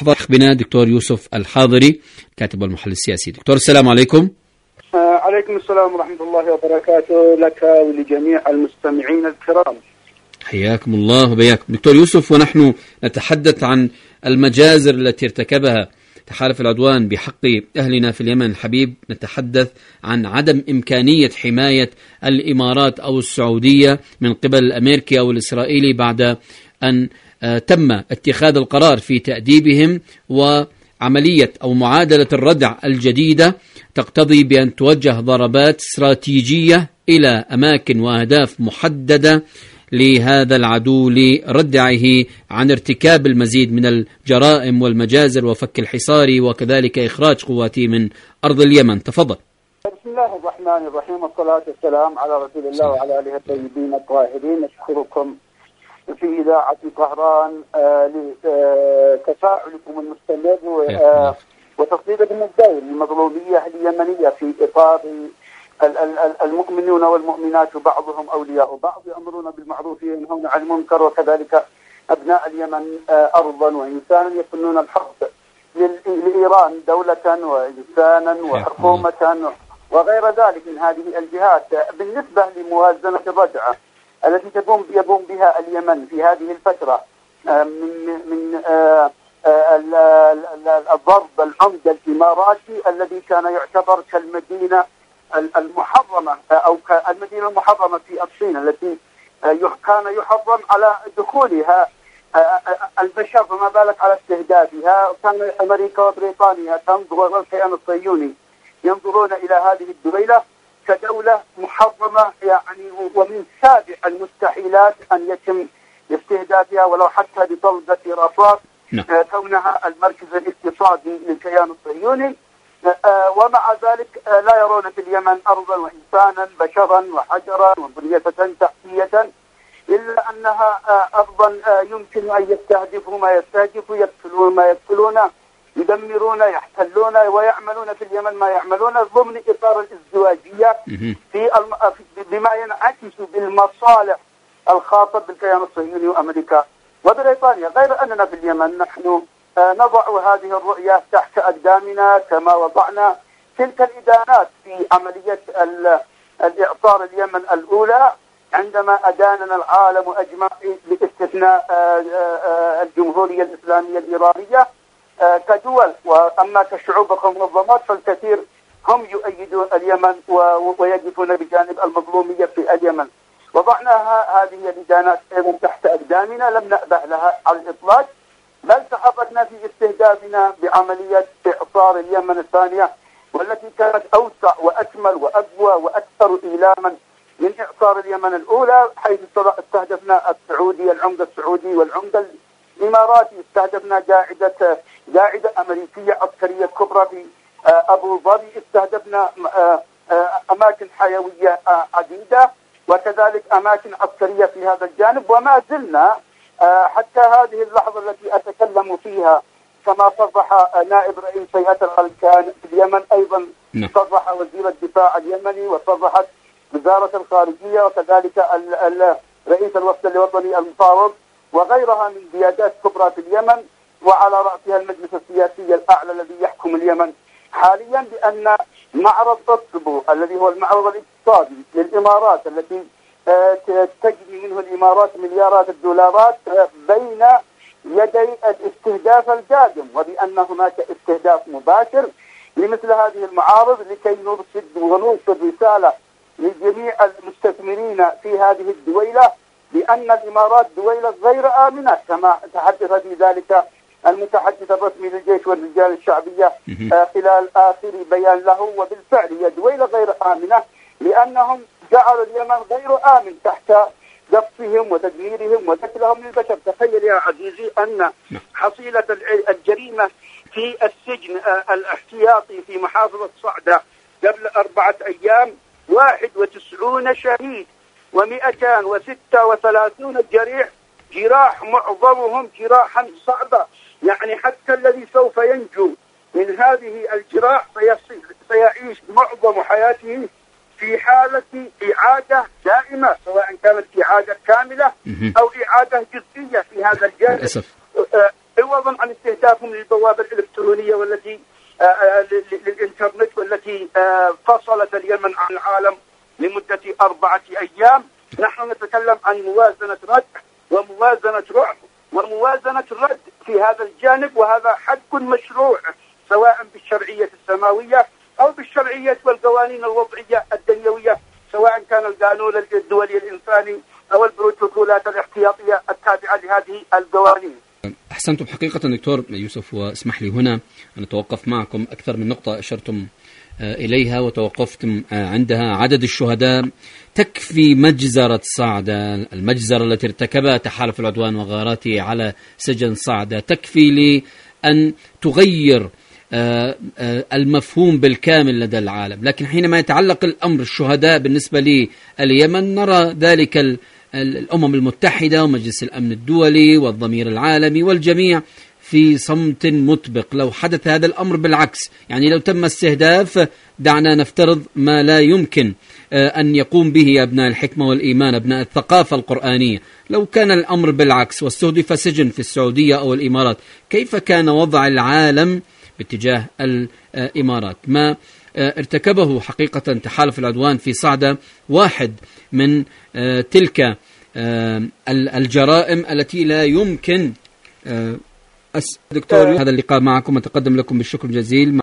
حضر بنا دكتور يوسف الحاضري كاتب والمحلل السياسي. دكتور السلام عليكم. عليكم السلام ورحمة الله وبركاته لك ولجميع المستمعين الكرام. حياكم الله وبياكم دكتور يوسف. ونحن نتحدث عن المجازر التي ارتكبها تحالف العدوان بحق أهلنا في اليمن الحبيب، نتحدث عن عدم إمكانية حماية الإمارات أو السعودية من قبل الأمريكي أو الإسرائيلي بعد أن تم اتخاذ القرار في تأديبهم، وعملية أو معادلة الردع الجديدة تقتضي بأن توجه ضربات استراتيجية إلى أماكن وأهداف محددة لهذا العدو لردعه عن ارتكاب المزيد من الجرائم والمجازر وفك الحصار وكذلك إخراج قواته من أرض اليمن. تفضل. بسم الله الرحمن الرحيم، والصلاة والسلام على رسول الله وعلى آله الطيبين الطاهرين. أشكركم في إذاعة طهران لتفاعلكم المستمر وتصديقكم الدائم للمظلومية اليمنية في إطار المؤمنون والمؤمنات بعضهم أولياء بعض، يأمرون بالمعروف وينهون عن المنكر، وكذلك أبناء اليمن أرضا وإنسانا يكونون الحرب لإيران دولة وإنسانا وحكومة وغير ذلك من هذه الجهات. بالنسبة لموازنة الردع التي يقوم بها اليمن في هذه الفترة من الضرب العمد الإماراتي الذي كان يعتبر كالمدينة المحرمة أو المدينة المحرمة في الصين التي كان يحرم على دخولها البشر، فما بالك على استهدافها. كان أمريكا وبريطانيا تنظر، والكيان الصهيوني ينظرون إلى هذه الدولة كدولة محرمة يعني، ومن سابع المستحيلات أن يتم استهدافها ولو حتى بطلقة رصاص، كونها المركز الاقتصادي للكيان الصهيوني. ومع ذلك لا يرون في اليمن أرضا وإنسانا بشرا وحجرا وبنية تحتية، إلا أنها أرضا يمكن أن يستهدفوا ما يستهدفوا، يقتلون ما يقتلون، يدمرون يحتلون ويعملون في اليمن ما يعملون ضمن إطار الازدواجية بما ينعكس بالمصالح الخاصة بالكيان الصهيوني وأمريكا وبريطانيا. غير أننا في اليمن نحن نضع هذه الرؤية تحت أقدامنا كما وضعنا تلك الإدانات في عملية الإعصار اليمن الأولى، عندما أداننا العالم أجمع باستثناء الجمهورية الإسلامية الإيرانية كدول، وأما كشعوب ومنظمات فالكثير هم يؤيدون اليمن ويقفون بجانب المظلومية في اليمن. وضعنا هذه الإدانات أيضا تحت أقدامنا، لم نأبه لها على الإطلاق، بل تحركنا في استهدافنا بعملية إعصار اليمن الثانية، والتي كانت أوسع وأكمل وأقوى وأكثر إيلاما من إعصار اليمن الأولى، حيث استهدفنا السعودي العمدة السعودي والعمدة الإماراتي. استهدفنا قاعدة أمريكية عسكرية كبرى في أبو ظبي، استهدفنا أماكن حيوية عديدة، وكذلك أماكن عسكرية في هذا الجانب. وما زلنا حتى هذه اللحظة التي أتكلم فيها، كما صرح نائب رئيس هيئة الأركان في اليمن، أيضا صرح وزير الدفاع اليمني، وصرحت وزارة الخارجية، وكذلك رئيس الوفد الوطني المفاوض وغيرها من قيادات كبرى في اليمن، وعلى رأسها المجلس السياسي الأعلى الذي يحكم اليمن حاليا، بأن معرض أصبو الذي هو المعرض الاقتصادي للإمارات التي تجني منه الإمارات مليارات الدولارات بين يدي الاستهداف القادم، وبأن هناك استهداف مباشر لمثل هذه المعارض لكي نرصد ونوصل رسالة لجميع المستثمرين في هذه الدويلة بأن الإمارات دويلة غير آمنة، كما تحدث في ذلك المتحدث الرسمي للجيش والرجال الشعبية خلال آخر بيان له. وبالفعل هي دويلة غير آمنة، لأنهم جعلوا اليمن غير آمن تحت قصفهم وتدميرهم وقتلهم للبشر. تخيل يا عزيزي أن حصيلة الجريمة في السجن الاحتياطي في محافظة صعدة قبل 4 أيام 91 شهيد و236 جريح، جراح معظمهم جراحا صعبة. يعني حتى الذي سوف ينجو من هذه الجراح سيعيش معظم حياته في حالة إعادة دائمة، سواء كانت إعادة كاملة أو إعادة جزئية في هذا الجانب. عوضا عن استهدافهم للبوابة الإلكترونية والتي للإنترنت والتي فصلت اليمن عن العالم لمدة 4 أيام. نحن نتكلم عن موازنة ردع وموازنة رعب وموازنة رد في هذا الجانب، وهذا حق مشروع سواء بالشرعية السماوية أو بالشرعية والقوانين الوضعية الدنيوية، سواء كان القانون الدولي الإنساني أو البروتوكولات الاحتياطية التابعة لهذه القوانين. أحسنتم حقيقة دكتور يوسف، واسمح لي هنا أن أتوقف معكم. أكثر من نقطة أشرتم إليها وتوقفتم عندها. عدد الشهداء تكفي مجزرة صعدة، المجزرة التي ارتكبها تحالف العدوان وغاراته على سجن صعدة، تكفي لأن تغير المفهوم بالكامل لدى العالم. لكن حينما يتعلق الأمر الشهداء بالنسبة لليمن، نرى ذلك الأمم المتحدة ومجلس الأمن الدولي والضمير العالمي والجميع في صمت مطبق. لو حدث هذا الأمر بالعكس، يعني لو تم استهداف، دعنا نفترض ما لا يمكن أن يقوم به أبناء الحكمة والإيمان، أبناء الثقافة القرآنية، لو كان الأمر بالعكس واستهدف سجن في السعودية أو الإمارات، كيف كان وضع العالم باتجاه الإمارات؟ ما ارتكبه حقيقة تحالف العدوان في صعدة واحد من تلك الجرائم التي لا يمكن. دكتور، هذا اللقاء معكم أتقدم لكم بالشكر الجزيل.